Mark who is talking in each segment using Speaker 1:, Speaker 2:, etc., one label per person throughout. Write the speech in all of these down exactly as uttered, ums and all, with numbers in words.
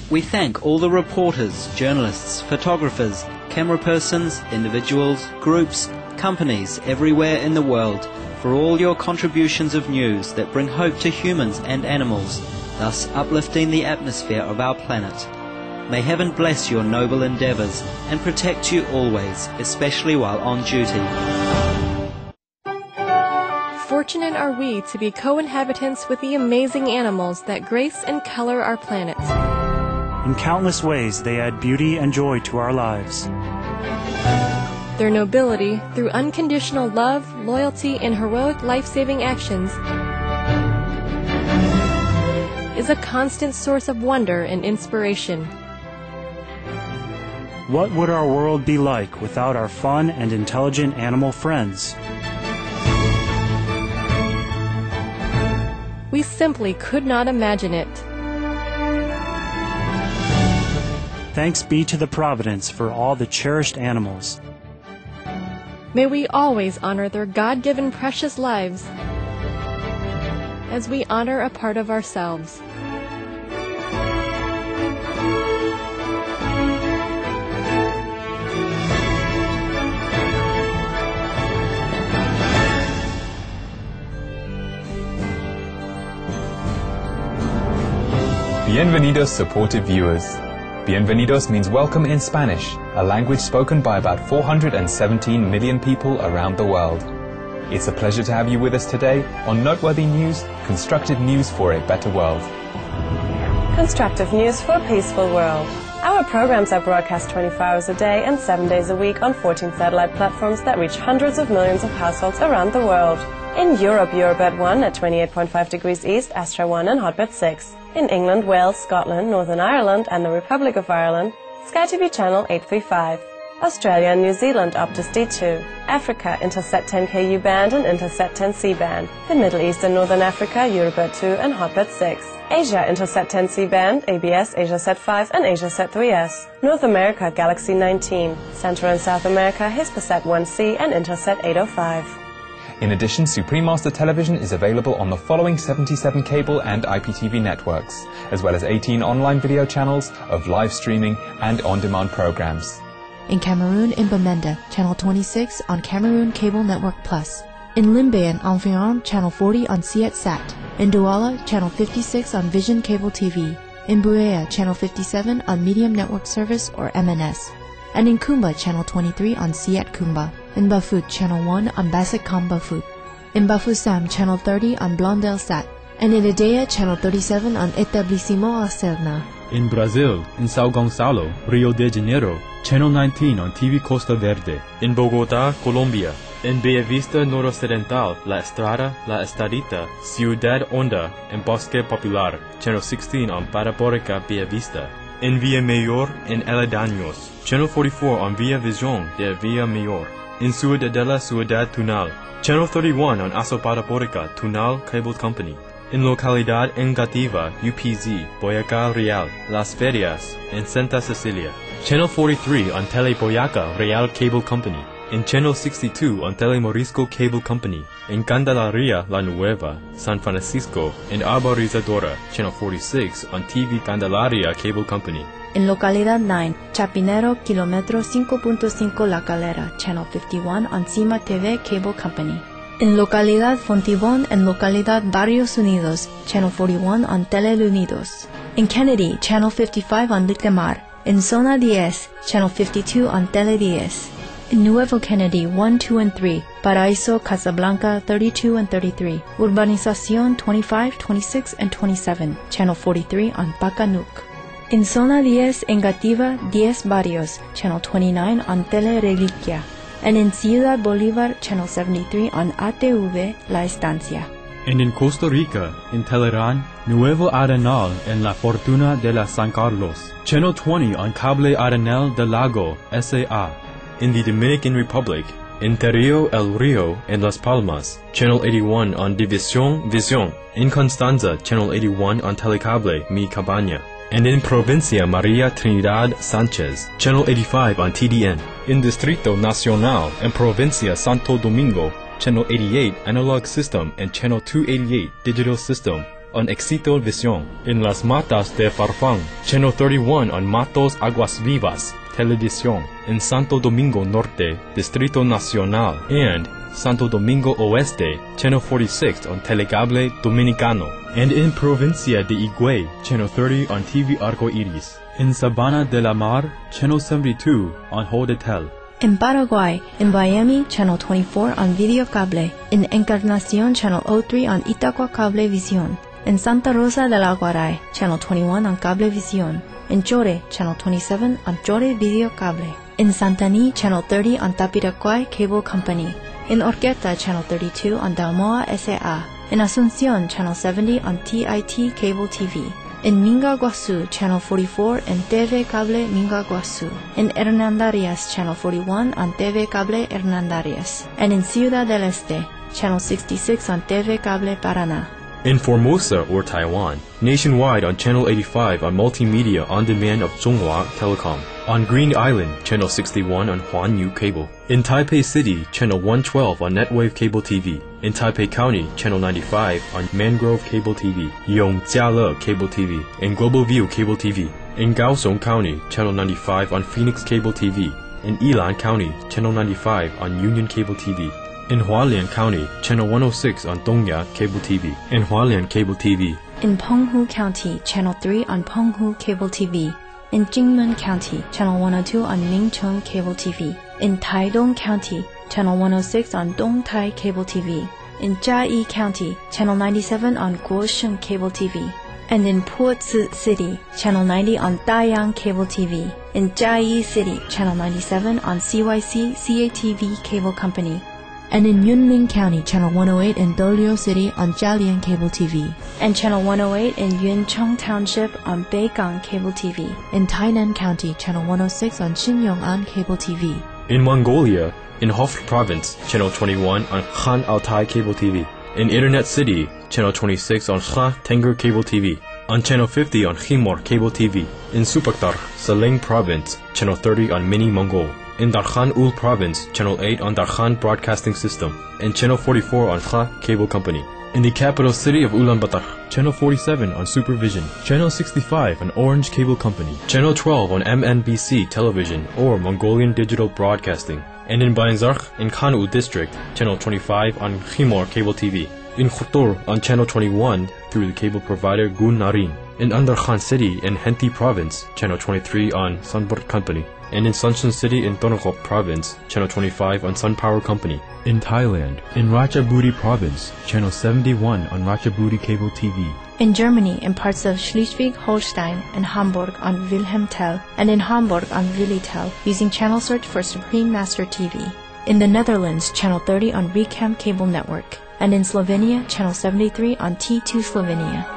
Speaker 1: We thank all the reporters, journalists, photographers, camera persons, individuals, groups, companies everywhere in the world for all your contributions of news that bring hope to humans and animals, thus uplifting the atmosphere of our planet. May heaven bless your noble endeavours and protect you always, especially while on duty.
Speaker 2: Fortunate are we to be co-inhabitants with the amazing animals that grace and color our planet.
Speaker 3: In countless ways, they add beauty and joy to our lives.
Speaker 2: Their nobility, through unconditional love, loyalty, and heroic life-saving actions, is a constant source of wonder and inspiration.
Speaker 3: What would our world be like without our fun and intelligent animal friends?
Speaker 2: We simply could not imagine it.
Speaker 3: Thanks be to the Providence for all the cherished animals.
Speaker 2: May we always honor their God-given precious lives as we honor a part of ourselves.
Speaker 4: Bienvenidos, supportive viewers. Bienvenidos means welcome in Spanish, a language spoken by about four hundred seventeen million people around the world. It's a pleasure to have you with us today on Noteworthy News, Constructive News for a Better World.
Speaker 5: Constructive News for a Peaceful World. Our programs are broadcast twenty-four hours a day and seven days a week on fourteen satellite platforms that reach hundreds of millions of households around the world. In Europe, Eurobird one at twenty-eight point five degrees east, Astra one and Hotbird six. In England, Wales, Scotland, Northern Ireland and the Republic of Ireland, Sky T V channel eight thirty-five. Australia and New Zealand, Optus D two. Africa, Intelsat ten K U band and Intelsat ten C band. The Middle East and Northern Africa, Eurobird two and Hotbird six. Asia, Intelsat ten C band, A B S, AsiaSat five and AsiaSat three S. North America, Galaxy nineteen. Central and South America, Hispasat one C and Intelsat eight oh five.
Speaker 4: In addition, Supreme Master Television is available on the following seventy-seven cable and I P T V networks, as well as eighteen online video channels of live streaming and on-demand programs.
Speaker 6: In Cameroon, in Bamenda, channel twenty-six on Cameroon Cable Network Plus. In Limbe and Environ, channel forty on CietSat. In Douala, channel fifty-six on Vision Cable T V. In Buea, channel fifty-seven on Medium Network Service or M N S. And in Kumba, channel twenty-three on Siet Kumba. In Bafut, channel one on Basitcom Bafut. In Bafoussam, channel thirty on Blondelsat. And in Idea, channel thirty-seven on Etablissement Acerna.
Speaker 7: In Brazil, in Sao Gonçalo, Rio de Janeiro, channel nineteen on T V Costa Verde. In Bogotá, Colombia. In Bellavista Noroccidental, La Estrada, La Estadita, Ciudad Honda, and Bosque Popular, channel sixteen on Parabólica Bellavista. In Villamayor, in Aledaños, channel forty-four on Villa Visión de Villamayor. In Ciudadela Ciudad Tunal, channel thirty-one on Aso-Parabólica Tunal Cable Company. In Localidad Engativa, U P Z, Boyacá Real, Las Ferias, and Santa Cecilia. Channel forty-three on Tele Boyaca Real Cable Company. In Channel sixty-two on Tele Morisco Cable Company. In Candelaria La Nueva, San Francisco, and Arborizadora, Channel forty-six on T V Candelaria Cable Company.
Speaker 6: In Localidad nine, Chapinero, Kilómetro cinco punto cinco La Calera, channel fifty-one on Cima T V Cable Company. In Localidad Fontibón and Localidad Barrios Unidos, channel forty-one on Tele Unidos. In Kennedy, channel fifty-five on Litemar. In Zona ten, channel fifty-two on Tele ten. In Nuevo Kennedy one, two, and three, Paraíso, Casablanca thirty-two and thirty-three, Urbanización twenty-five, twenty-six, and twenty-seven, channel forty-three on Pacanuc. In Zona ten, Engativa ten Barrios, channel twenty-nine on Tele Reliquia. And in Ciudad Bolívar, channel seventy-three on A T V La Estancia.
Speaker 7: And in Costa Rica, in Telerán, Nuevo Arenal and La Fortuna de la San Carlos, channel twenty on Cable Arenal del Lago S A A. In the Dominican Republic, in Terrio El Rio and Las Palmas, channel eighty-one on División Visión. In Constanza, channel eighty-one on Telecable Mi Cabaña. And in Provincia María Trinidad Sánchez, channel eighty-five on T D N. In Distrito Nacional and Provincia Santo Domingo, channel eighty-eight Analog System and channel two eighty-eight Digital System on Éxito Visión. In Las Matas de Farfán, Channel thirty-one on Matos Aguas Vivas Televisión. In Santo Domingo Norte, Distrito Nacional, and Santo Domingo Oeste, Channel forty-six on Telecable Dominicano. And in Provincia de Higüey, Channel thirty on T V Arco Iris. In Sabana de la Mar, Channel seventy-two on Holdetel.
Speaker 6: In Paraguay, in Miami, Channel twenty-four on Video Cable. In Encarnación, Channel oh three on Itaqua Cable Visión. In Santa Rosa de la Guaray, Channel twenty-one on Cable Visión. In Chore, Channel twenty-seven on Chore Video Cable. In Santaní, Channel thirty on Tapiraquay Cable Company. In Orqueta, Channel thirty-two on Dalmoa S A A. In Asunción, Channel seventy on T I T Cable T V. In Minga Guasu, Channel forty-four and T V Cable Minga Guasu. In Hernandarias, Channel forty-one on T V Cable Hernandarias. And in Ciudad del Este, Channel sixty-six on T V Cable Paraná.
Speaker 7: In Formosa or Taiwan, nationwide on Channel eighty-five on Multimedia On Demand of Zhonghua Telecom. On Green Island, Channel sixty-one on Huanyu Cable. In Taipei City, Channel one twelve on Netwave Cable T V. In Taipei County, Channel ninety-five on Mangrove Cable T V, Yongjiale Cable T V, and Global View Cable T V. In Kaohsiung County, Channel ninety-five on Phoenix Cable T V. In Yilan County, Channel ninety-five on Union Cable T V. In Hualien County, Channel one oh six on Dongya Cable T V. In Hualien Cable T V.
Speaker 6: In Penghu County, Channel three on Penghu Cable T V. In Jingmen County, Channel one oh two on Ningcheng Cable T V. In Taidong County, Channel one oh six on Dongtai Cable T V. In Jiayi County, Channel ninety-seven on Guosheng Cable T V. And in Puzi City, Channel ninety on Dayang Cable T V. In Jiayi City, Channel ninety-seven on C Y C C A T V Cable Company. And in Yunlin County, Channel one oh eight in Dolio City on Jialian Cable T V. And Channel one oh eight in Yuncheng Township on Beigang Cable T V. In Tainan County, Channel one oh six on Xinyong'an Cable T V.
Speaker 7: In Mongolia, in Hof Province, Channel twenty-one on Khan Altai Cable T V. In Internet City, Channel twenty-six on Kha Tenger Cable T V. On Channel fifty on Khimor Cable T V. In Supaktar, Saleng Province, Channel thirty on Mini Mongol. In Darkhan Ul Province, Channel eight on Darkhan Broadcasting System. And Channel forty-four on Kha Cable Company. In the capital city of Ulaanbaatar, Channel forty-seven on Supervision. Channel sixty-five on Orange Cable Company. Channel twelve on M N B C Television or Mongolian Digital Broadcasting. And in Bayanzarkh, in Khan'u District, Channel twenty-five on Khimor Cable T V. In Khutur on Channel twenty-one through the cable provider Gun Narin. In Andarkhan City in Henti Province, Channel twenty-three on Sunbird Company. And in Suncheon City in Tonoph Province, Channel twenty-five on Sun Power Company. In Thailand, in Ratchaburi Province, Channel seventy-one on Ratchaburi Cable T V.
Speaker 6: In Germany, in parts of Schleswig-Holstein and Hamburg on Wilhelm Tell, and in Hamburg on Willy Tell, using channel search for Supreme Master T V. In the Netherlands, Channel thirty on Recam Cable Network. And in Slovenia, Channel seventy-three on T two Slovenia.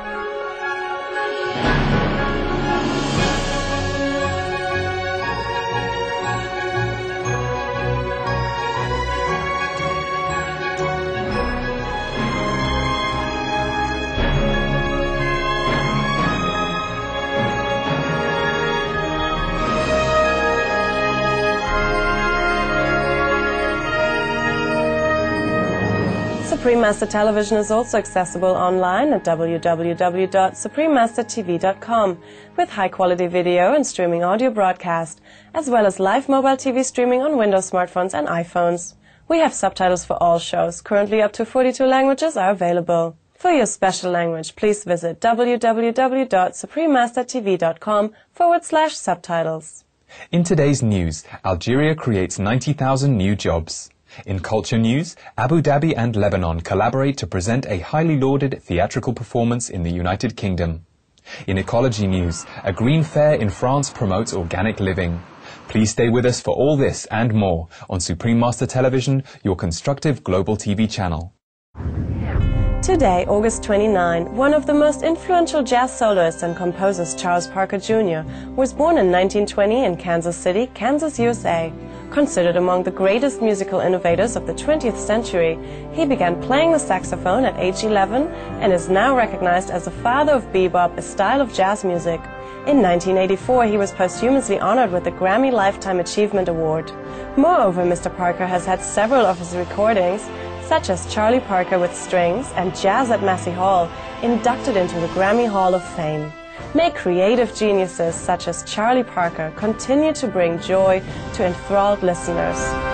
Speaker 5: Supreme Master Television is also accessible online at w w w dot supreme master t v dot com with high-quality video and streaming audio broadcast, as well as live mobile T V streaming on Windows smartphones and iPhones. We have subtitles for all shows. Currently up to forty-two languages are available. For your special language, please visit w w w dot supreme master t v dot com forward slash subtitles.
Speaker 4: In today's news, Algeria creates ninety thousand new jobs. In culture news, Abu Dhabi and Lebanon collaborate to present a highly lauded theatrical performance in the United Kingdom. In ecology news, a green fair in France promotes organic living. Please stay with us for all this and more on Supreme Master Television, your constructive global T V channel.
Speaker 5: Today, August twenty-ninth, one of the most influential jazz soloists and composers, Charles Parker Junior, was born in nineteen twenty in Kansas City, Kansas, U S A. Considered among the greatest musical innovators of the twentieth century, he began playing the saxophone at age eleven and is now recognized as the father of bebop, a style of jazz music. In nineteen eighty-four, he was posthumously honored with the Grammy Lifetime Achievement Award. Moreover, Mister Parker has had several of his recordings such as Charlie Parker with strings and jazz at Massey Hall, inducted into the Grammy Hall of Fame. May creative geniuses such as Charlie Parker continue to bring joy to enthralled listeners.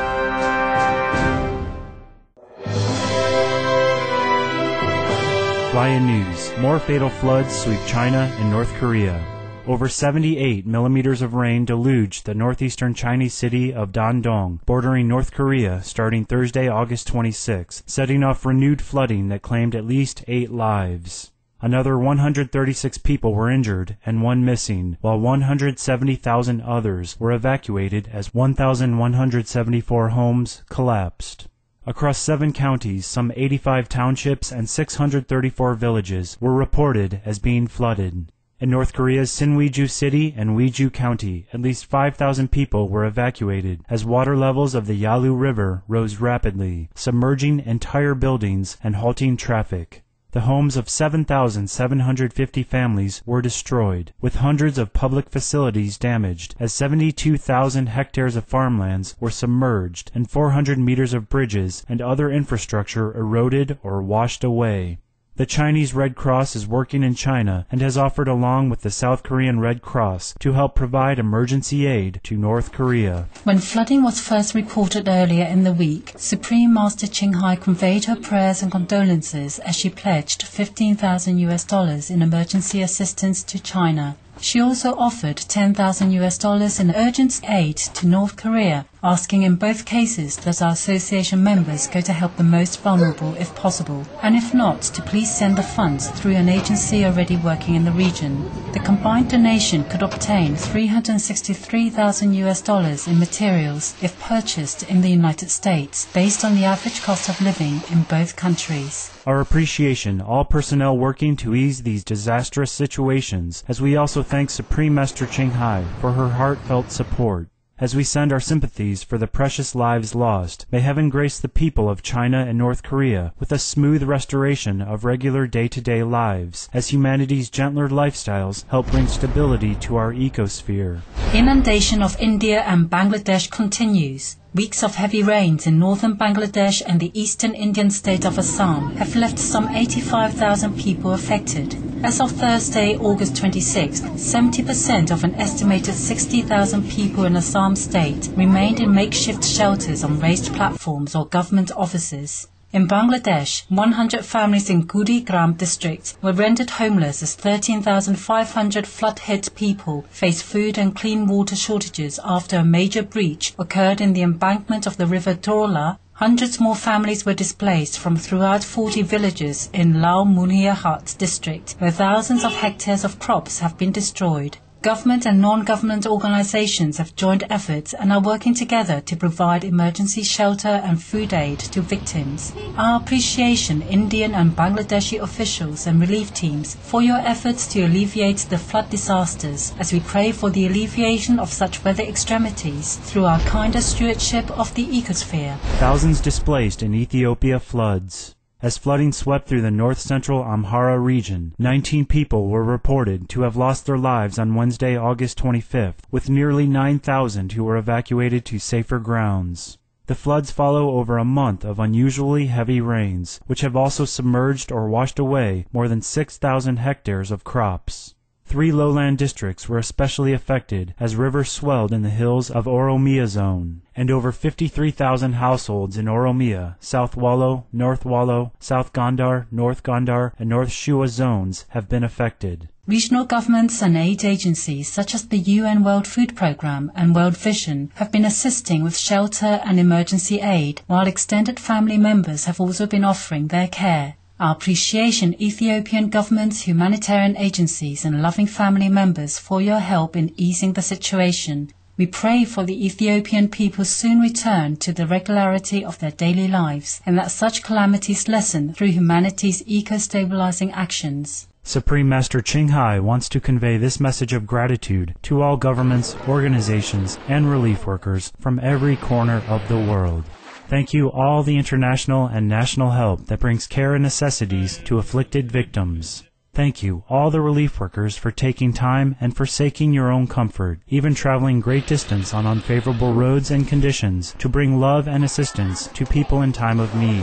Speaker 3: Fly in news. More fatal floods sweep China and North Korea. Over seventy-eight millimeters of rain deluged the northeastern Chinese city of Dandong, bordering North Korea, starting Thursday, August twenty-sixth, setting off renewed flooding that claimed at least eight lives. Another one hundred thirty-six people were injured and one missing, while one hundred seventy thousand others were evacuated as one thousand one hundred seventy-four homes collapsed. Across seven counties, some eighty-five townships and six hundred thirty-four villages were reported as being flooded. In North Korea's Sinwiju City and Wiju County, at least five thousand people were evacuated as water levels of the Yalu River rose rapidly, submerging entire buildings and halting traffic. The homes of seven thousand seven hundred fifty families were destroyed, with hundreds of public facilities damaged, as seventy-two thousand hectares of farmlands were submerged and four hundred meters of bridges and other infrastructure eroded or washed away. The Chinese Red Cross is working in China and has offered, along with the South Korean Red Cross, to help provide emergency aid to North Korea.
Speaker 8: When flooding was first reported earlier in the week, Supreme Master Ching Hai conveyed her prayers and condolences as she pledged fifteen thousand U S dollars in emergency assistance to China. She also offered ten thousand U S dollars in urgent aid to North Korea, asking in both cases that our association members go to help the most vulnerable if possible, and if not, to please send the funds through an agency already working in the region. The combined donation could obtain three hundred sixty-three thousand U S dollars in materials if purchased in the United States, based on the average cost of living in both countries.
Speaker 3: Our appreciation, all personnel working to ease these disastrous situations, as we also thank Supreme Master Ching Hai for her heartfelt support. As we send our sympathies for the precious lives lost, may heaven grace the people of China and North Korea with a smooth restoration of regular day-to-day lives, as humanity's gentler lifestyles help bring stability to our ecosphere.
Speaker 8: Inundation of India and Bangladesh continues. Weeks of heavy rains in northern Bangladesh and the eastern Indian state of Assam have left some eighty-five thousand people affected. As of Thursday, August twenty-sixth, seventy percent of an estimated sixty thousand people in Assam state remained in makeshift shelters on raised platforms or government offices. In Bangladesh, one hundred families in Gurigram district were rendered homeless as thirteen thousand five hundred flood-hit people face food and clean water shortages after a major breach occurred in the embankment of the river Torla. Hundreds more families were displaced from throughout forty villages in Lao Muniahat district, where thousands of hectares of crops have been destroyed. Government and non-government organizations have joined efforts and are working together to provide emergency shelter and food aid to victims. Our appreciation, Indian and Bangladeshi officials and relief teams, for your efforts to alleviate the flood disasters, as we pray for the alleviation of such weather extremities through our kinder stewardship of the ecosphere.
Speaker 3: Thousands displaced in Ethiopia floods. As flooding swept through the north-central Amhara region, nineteen people were reported to have lost their lives on Wednesday, August twenty-fifth, with nearly nine thousand who were evacuated to safer grounds. The floods follow over a month of unusually heavy rains, which have also submerged or washed away more than six thousand hectares of crops. Three lowland districts were especially affected as rivers swelled in the hills of Oromia zone, and over fifty-three thousand households in Oromia, South Wallo, North Wallo, South Gondar, North Gondar, and North Shua zones have been affected.
Speaker 8: Regional governments and aid agencies such as the U N World Food Programme and World Vision have been assisting with shelter and emergency aid, while extended family members have also been offering their care. Our appreciation, Ethiopian governments, humanitarian agencies and loving family members, for your help in easing the situation. We pray for the Ethiopian people's soon return to the regularity of their daily lives, and that such calamities lessen through humanity's eco-stabilizing actions.
Speaker 3: Supreme Master Ching Hai wants to convey this message of gratitude to all governments, organizations, and relief workers from every corner of the world. Thank you all the international and national help that brings care and necessities to afflicted victims. Thank you all the relief workers for taking time and forsaking your own comfort, even traveling great distance on unfavorable roads and conditions to bring love and assistance to people in time of need.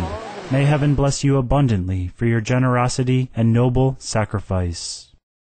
Speaker 3: May heaven bless you abundantly for your generosity and noble sacrifice.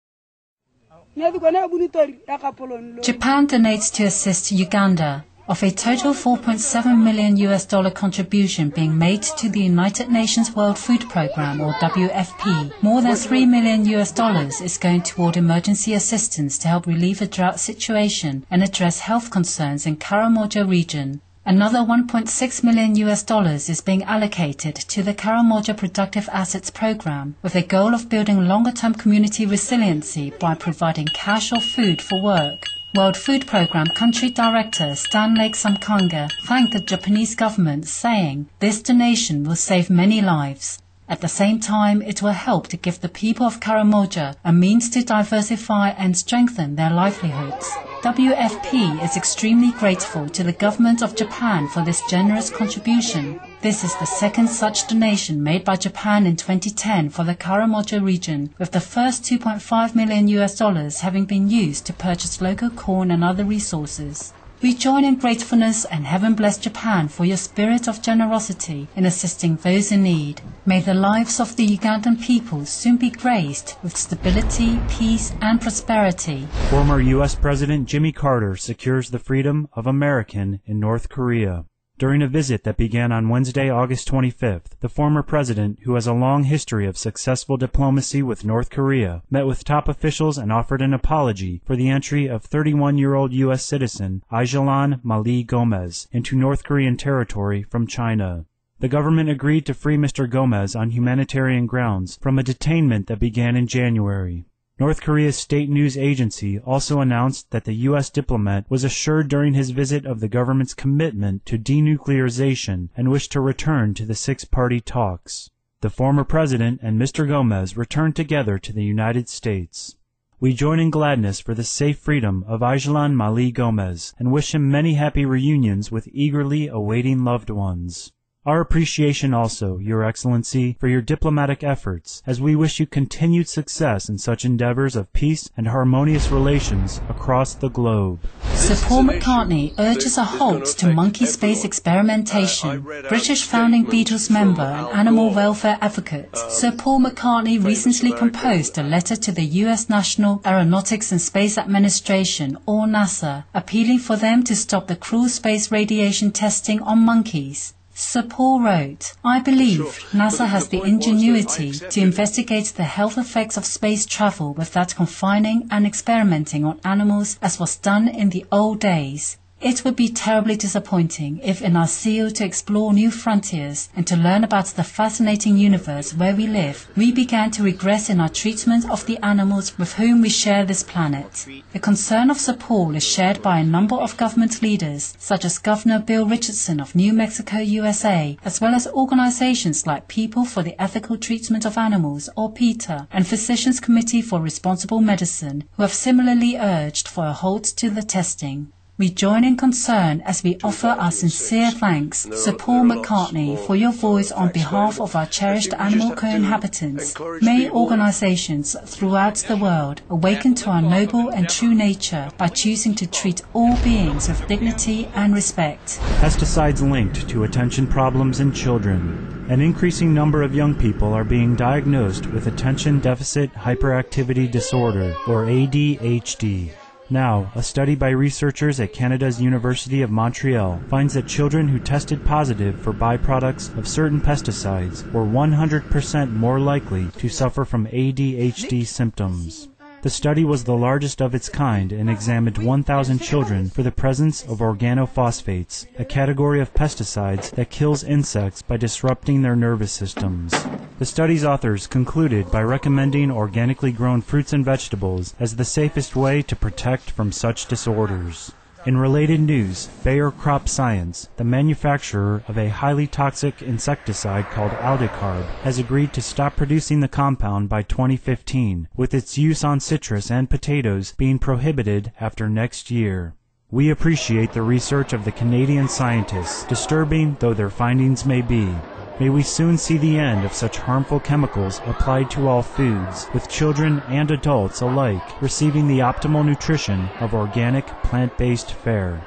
Speaker 8: Japan donates to assist Uganda. Of a total four point seven million U S dollar contribution being made to the United Nations World Food Programme, or W F P, more than three million U S dollars is going toward emergency assistance to help relieve a drought situation and address health concerns in Karamoja region. Another one point six million U S dollars is being allocated to the Karamoja Productive Assets Program with a goal of building longer-term community resiliency by providing cash or food for work. World Food Programme Country Director Stanley Samkanga thanked the Japanese government, saying, "This donation will save many lives. At the same time, it will help to give the people of Karamoja a means to diversify and strengthen their livelihoods." W F P is extremely grateful to the government of Japan for this generous contribution. This is the second such donation made by Japan in twenty ten for the Karamoja region, with the first two point five million U S dollars having been used to purchase local corn and other resources. We join in gratefulness and heaven bless Japan for your spirit of generosity in assisting those in need. May the lives of the Ugandan people soon be graced with stability, peace and prosperity.
Speaker 3: Former U S President Jimmy Carter secures the freedom of American in North Korea. During a visit that began on Wednesday, August twenty-fifth, the former president, who has a long history of successful diplomacy with North Korea, met with top officials and offered an apology for the entry of thirty-one-year-old U S citizen Aijalon Mali Gomez into North Korean territory from China. The government agreed to free Mister Gomez on humanitarian grounds from a detainment that began in January. North Korea's state news agency also announced that the U S diplomat was assured during his visit of the government's commitment to denuclearization and wished to return to the six-party talks. The former president and Mister Gomez returned together to the United States. We join in gladness for the safe freedom of Aijalon Mali Gomez and wish him many happy reunions with eagerly awaiting loved ones. Our appreciation also, Your Excellency, for your diplomatic efforts, as we wish you continued success in such endeavors of peace and harmonious relations across the globe.
Speaker 8: Sir Paul McCartney urges a halt to monkey space experimentation. British founding Beatles member and animal welfare advocate, Sir Paul McCartney recently composed a letter to the U S National Aeronautics and Space Administration, or NASA, appealing for them to stop the cruel space radiation testing on monkeys. Sir Paul wrote, "I believe NASA has the ingenuity to investigate the health effects of space travel without confining and experimenting on animals as was done in the old days. It would be terribly disappointing if in our zeal to explore new frontiers and to learn about the fascinating universe where we live, we began to regress in our treatment of the animals with whom we share this planet." The concern of Sir Paul is shared by a number of government leaders, such as Governor Bill Richardson of New Mexico, U S A, as well as organizations like People for the Ethical Treatment of Animals, or PETA, and Physicians Committee for Responsible Medicine, who have similarly urged for a halt to the testing. We join in concern as we offer our sincere thanks, Sir Paul McCartney, for your voice on behalf of our cherished animal co-inhabitants. May organizations throughout the world awaken to our noble and true nature by choosing to treat all beings with dignity and respect.
Speaker 3: Pesticides linked to attention problems in children. An increasing number of young people are being diagnosed with attention deficit hyperactivity disorder, or A D H D. Now, a study by researchers at Canada's University of Montreal finds that children who tested positive for byproducts of certain pesticides were one hundred percent more likely to suffer from A D H D symptoms. The study was the largest of its kind and examined one thousand children for the presence of organophosphates, a category of pesticides that kills insects by disrupting their nervous systems. The study's authors concluded by recommending organically grown fruits and vegetables as the safest way to protect from such disorders. In related news, Bayer Crop Science, the manufacturer of a highly toxic insecticide called Aldicarb, has agreed to stop producing the compound by twenty fifteen, with its use on citrus and potatoes being prohibited after next year. We appreciate the research of the Canadian scientists, disturbing though their findings may be. May we soon see the end of such harmful chemicals applied to all foods, with children and adults alike receiving the optimal nutrition of organic, plant-based fare.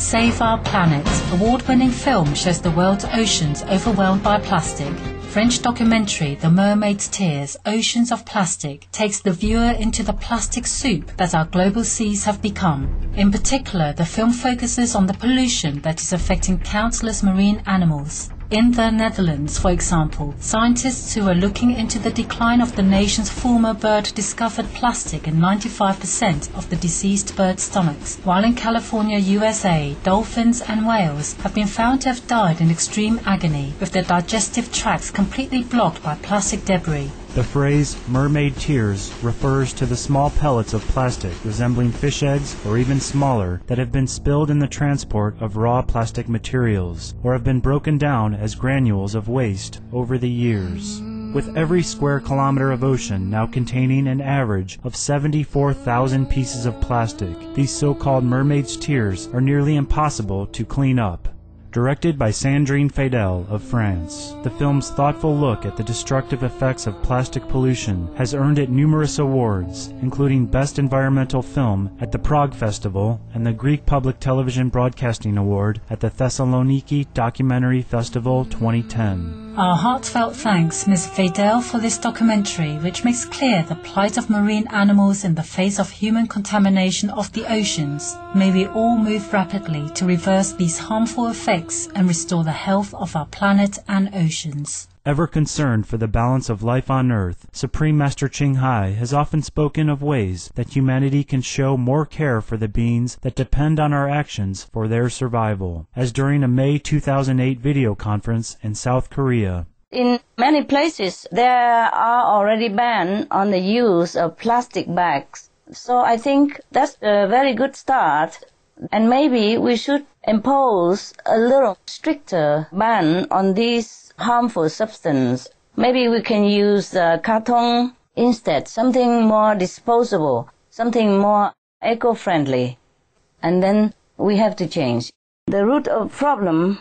Speaker 8: Save Our Planet, award-winning film shows the world's oceans overwhelmed by plastic. French documentary The Mermaid's Tears, Oceans of Plastic, takes the viewer into the plastic soup that our global seas have become. In particular, the film focuses on the pollution that is affecting countless marine animals. In the Netherlands, for example, scientists who are looking into the decline of the nation's former bird discovered plastic in ninety-five percent of the deceased bird stomachs, while in California, U S A, dolphins and whales have been found to have died in extreme agony, with their digestive tracts completely blocked by plastic debris.
Speaker 3: The phrase mermaid tears refers to the small pellets of plastic resembling fish eggs or even smaller that have been spilled in the transport of raw plastic materials or have been broken down as granules of waste over the years. With every square kilometer of ocean now containing an average of seventy-four thousand pieces of plastic, these so-called mermaid's tears are nearly impossible to clean up. Directed by Sandrine Fadel of France, the film's thoughtful look at the destructive effects of plastic pollution has earned it numerous awards, including Best Environmental Film at the Prague Festival and the Greek Public Television Broadcasting Award at the Thessaloniki Documentary Festival twenty ten.
Speaker 8: Our heartfelt thanks, Miz Fadel, for this documentary, which makes clear the plight of marine animals in the face of human contamination of the oceans. May we all move rapidly to reverse these harmful effects and restore the health of our planet and oceans.
Speaker 3: Ever concerned for the balance of life on Earth, Supreme Master Ching Hai has often spoken of ways that humanity can show more care for the beings that depend on our actions for their survival, as during a May two thousand eight video conference in South Korea.
Speaker 9: In many places, there are already bans on the use of plastic bags. So I think that's a very good start. And maybe we should impose a little stricter ban on these harmful substance. Maybe we can use uh, carton instead, something more disposable, something more eco-friendly. And then we have to change. The root of problem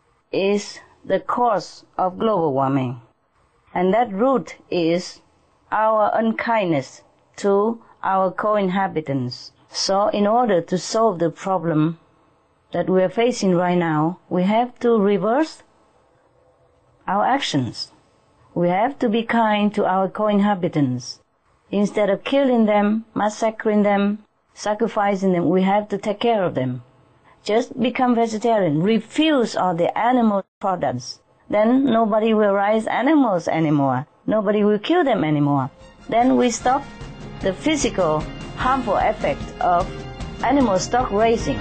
Speaker 9: is the cause of global warming. And that root is our unkindness to our co-inhabitants. So in order to solve the problem that we are facing right now, we have to reverse our actions. We have to be kind to our co-inhabitants. Instead of killing them, massacring them, sacrificing them, we have to take care of them. Just become vegetarian. Refuse all the animal products. Then nobody will raise animals anymore. Nobody will kill them anymore. Then we stop the physical harmful effect of animal stock raising.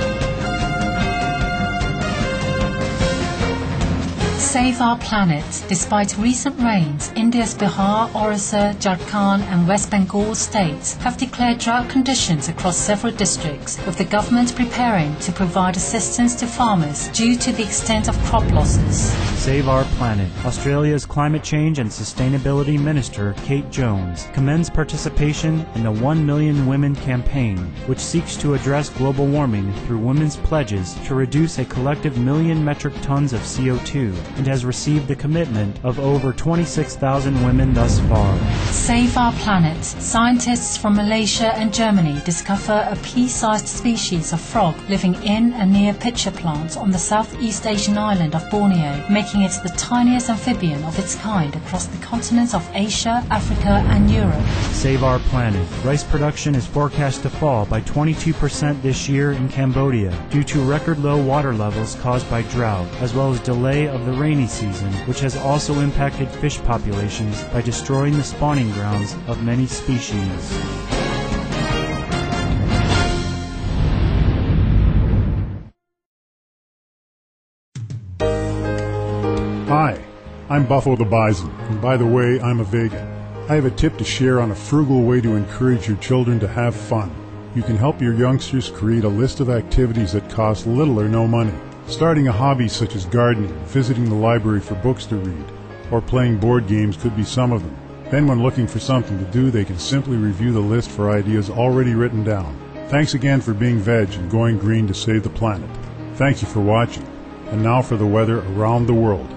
Speaker 8: Save Our Planet. Despite recent rains, India's Bihar, Orissa, Jharkhand and West Bengal states have declared drought conditions across several districts, with the government preparing to provide assistance to farmers due to the extent of crop losses.
Speaker 3: Save Our Planet. Australia's Climate Change and Sustainability Minister, Kate Jones, commends participation in the One Million Women campaign, which seeks to address global warming through women's pledges to reduce a collective million metric tons of C O two, and has received the commitment of over twenty-six thousand women thus far.
Speaker 8: Save Our Planet. Scientists from Malaysia and Germany discover a pea-sized species of frog living in and near pitcher plants on the Southeast Asian island of Borneo, making it the tiniest amphibian of its kind across the continents of Asia, Africa and Europe.
Speaker 3: Save Our Planet. Rice production is forecast to fall by twenty-two percent this year in Cambodia due to record low water levels caused by drought, as well as delay of the rainy season, which has also impacted fish populations by destroying the spawning grounds of many species.
Speaker 10: Hi, I'm Buffalo the Bison, and by the way, I'm a vegan. I have a tip to share on a frugal way to encourage your children to have fun. You can help your youngsters create a list of activities that cost little or no money. Starting a hobby such as gardening, visiting the library for books to read, or playing board games could be some of them. Then when looking for something to do, they can simply review the list for ideas already written down. Thanks again for being veg and going green to save the planet. Thank you for watching. And now for the weather around the world.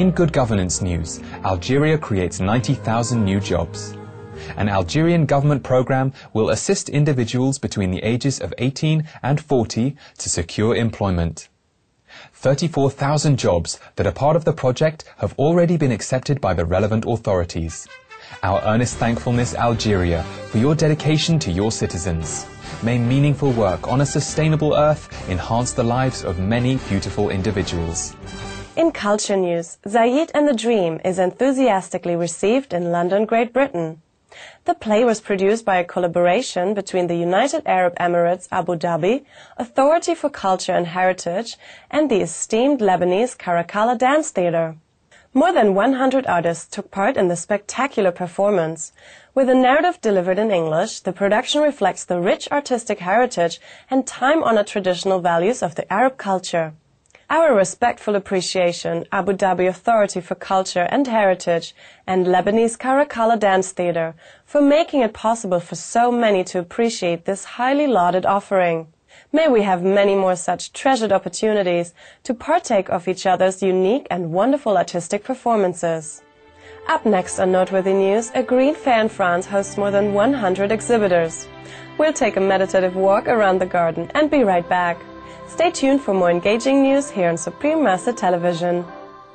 Speaker 4: In good governance news, Algeria creates ninety thousand new jobs. An Algerian government program will assist individuals between the ages of eighteen and forty to secure employment. thirty-four thousand jobs that are part of the project have already been accepted by the relevant authorities. Our earnest thankfulness, Algeria, for your dedication to your citizens. May meaningful work on a sustainable earth enhance the lives of many beautiful individuals.
Speaker 5: In culture news, Zaid and the Dream is enthusiastically received in London, Great Britain. The play was produced by a collaboration between the United Arab Emirates Abu Dhabi, Authority for Culture and Heritage, and the esteemed Lebanese Karakalla Dance Theatre. More than one hundred artists took part in the spectacular performance. With a narrative delivered in English, the production reflects the rich artistic heritage and time-honored traditional values of the Arab culture. Our respectful appreciation, Abu Dhabi Authority for Culture and Heritage and Lebanese Karakalla Dance Theatre, for making it possible for so many to appreciate this highly lauded offering. May we have many more such treasured opportunities to partake of each other's unique and wonderful artistic performances. Up next on Noteworthy News, a green fair in France hosts more than one hundred exhibitors. We'll take a meditative walk around the garden and be right back. Stay tuned for more engaging news here on Supreme Master Television.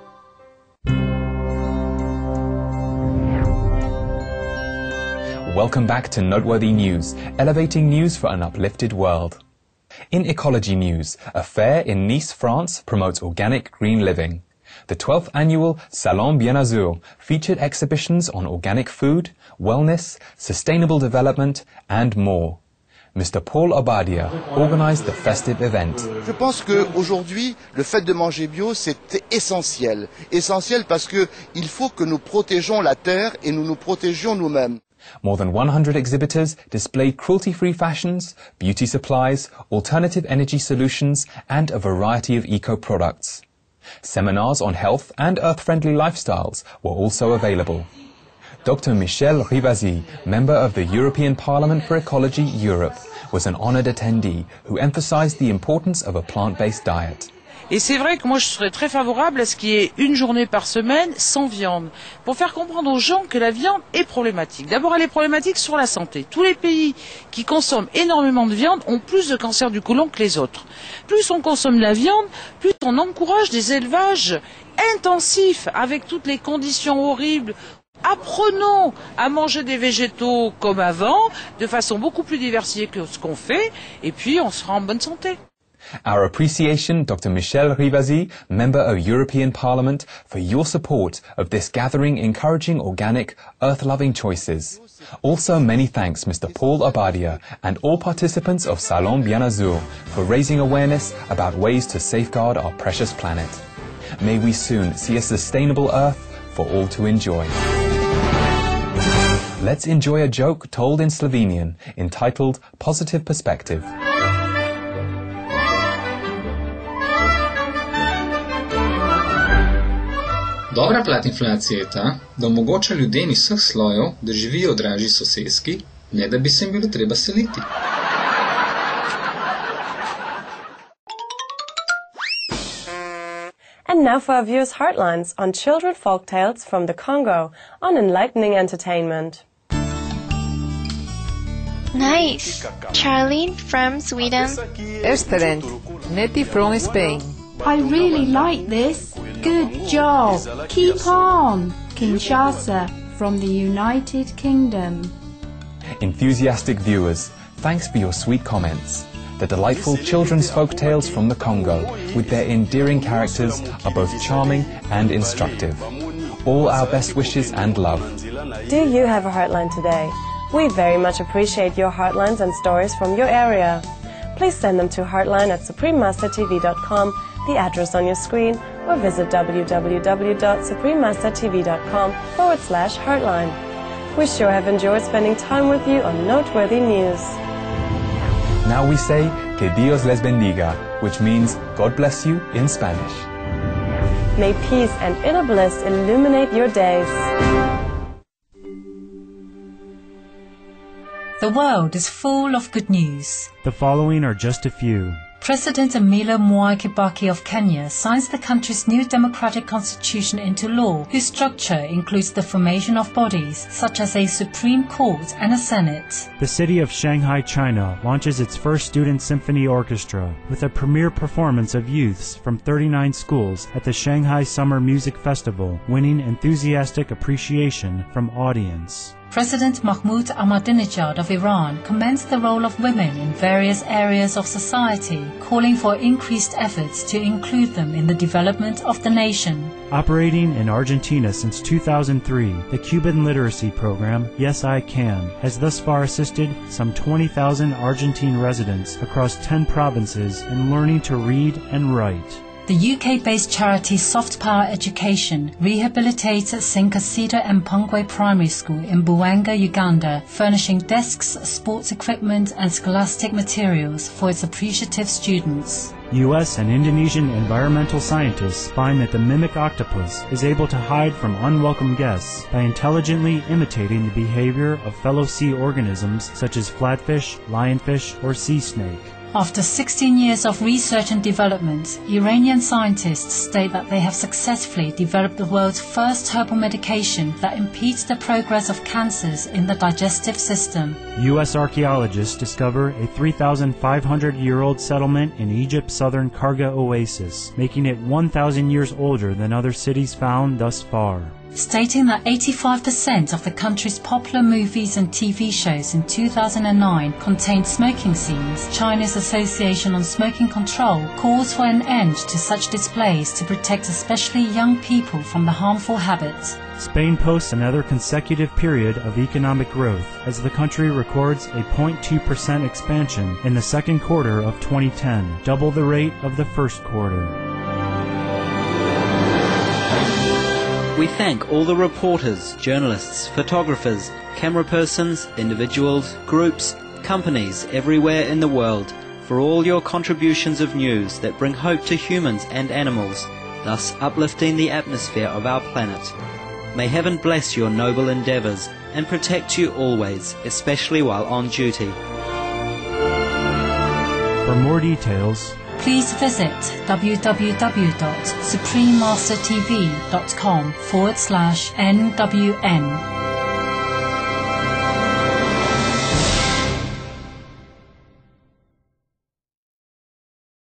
Speaker 4: Welcome back to Noteworthy News, elevating news for an uplifted world. In ecology news, a fair in Nice, France promotes organic green living. The twelfth annual Salon Bien Azur featured exhibitions on organic food, wellness, sustainable development, and more. Mister Paul Obadia organized the festive event.
Speaker 11: Je pense qu'aujourd'hui, le fait de manger bio, c'est essentiel. Essentiel parce qu'il faut que nous protégeons la terre et nous nous protégions nous-mêmes.
Speaker 4: More than one hundred exhibitors displayed cruelty-free fashions, beauty supplies, alternative energy solutions, and a variety of eco-products. Seminars on health and earth-friendly lifestyles were also available. Doctor Michel Rivasi, member of the European Parliament for Ecology Europe, was an honoured attendee who emphasised the importance of a plant-based diet.
Speaker 12: Et c'est vrai que moi je serais très favorable à ce qu'il y ait une journée par semaine sans viande, pour faire comprendre aux gens que la viande est problématique. D'abord elle est problématique sur la santé. Tous les pays qui consomment énormément de viande ont plus de cancer du côlon que les autres. Plus on consomme de la viande, plus on encourage des élevages intensifs avec toutes les conditions horribles. Apprenons à manger des végétaux comme avant, de façon beaucoup plus diversifiée que ce qu'on fait, et puis on sera en bonne santé.
Speaker 4: Our appreciation, Doctor Michel Rivasi, Member of European Parliament, for your support of this gathering encouraging organic, earth-loving choices. Also many thanks Mister Paul Obadia and all participants of Salon Bien Azur for raising awareness about ways to safeguard our precious planet. May we soon see a sustainable earth for all to enjoy. Let's enjoy a joke told in Slovenian, entitled Positive Perspective.
Speaker 13: Dobra plat inflacije je ta, da omogoča ljudem iz vseh slojev, da živijo v dražji soseski, ne da bi se jim bilo treba seliti.
Speaker 5: And now for our viewers' heartlines on children folktales from the Congo on enlightening entertainment.
Speaker 14: Nice! Charlene from Sweden.
Speaker 15: Excellent. Nettie from Spain.
Speaker 16: I really like this. Good job. Keep on. Kinshasa from the United Kingdom.
Speaker 4: Enthusiastic viewers, thanks for your sweet comments. The delightful children's folk tales from the Congo, with their endearing characters, are both charming and instructive. All our best wishes and love.
Speaker 5: Do you have a heartline today? We very much appreciate your heartlines and stories from your area. Please send them to heartline at supreme master t v dot com, the address on your screen, or visit w w w dot supreme master t v dot com forward slash heartline. We sure have enjoyed spending time with you on Noteworthy News.
Speaker 4: Now we say, que Dios les bendiga, which means God bless you in Spanish.
Speaker 5: May peace and inner bliss illuminate your days.
Speaker 8: The world is full of good news.
Speaker 3: The following are just a few.
Speaker 8: President Emilio Mwai Kibaki of Kenya signs the country's new democratic constitution into law, whose structure includes the formation of bodies such as a Supreme Court and a Senate.
Speaker 3: The city of Shanghai, China launches its first student symphony orchestra with a premiere performance of youths from thirty-nine schools at the Shanghai Summer Music Festival, winning enthusiastic appreciation from audience.
Speaker 8: President Mahmoud Ahmadinejad of Iran commends the role of women in various areas of society, calling for increased efforts to include them in the development of the nation.
Speaker 3: Operating in Argentina since two thousand three, the Cuban literacy program, Yes I Can, has thus far assisted some twenty thousand Argentine residents across ten provinces in learning to read and write.
Speaker 8: The U K-based charity Soft Power Education rehabilitates Sinkasida Mpongwe Primary School in Buanga, Uganda, furnishing desks, sports equipment and scholastic materials for its appreciative students.
Speaker 3: U S and Indonesian environmental scientists find that the mimic octopus is able to hide from unwelcome guests by intelligently imitating the behavior of fellow sea organisms such as flatfish, lionfish, or sea snake.
Speaker 8: After sixteen years of research and development, Iranian scientists state that they have successfully developed the world's first herbal medication that impedes the progress of cancers in the digestive system.
Speaker 3: U S archaeologists discover a three thousand five hundred year old settlement in Egypt's southern Karga oasis, making it one thousand years older than other cities found thus far.
Speaker 8: Stating that eighty-five percent of the country's popular movies and T V shows in two thousand nine contained smoking scenes, China's Association on Smoking Control calls for an end to such displays to protect especially young people from the harmful habits.
Speaker 3: Spain posts another consecutive period of economic growth as the country records a zero point two percent expansion in the second quarter of twenty ten, double the rate of the first quarter.
Speaker 1: We thank all the reporters, journalists, photographers, camera persons, individuals, groups, companies everywhere in the world for all your contributions of news that bring hope to humans and animals, thus uplifting the atmosphere of our planet. May heaven bless your noble endeavors and protect you always, especially while on duty.
Speaker 3: For more details,
Speaker 8: please visit www.suprememastertv.com forward slash NWN.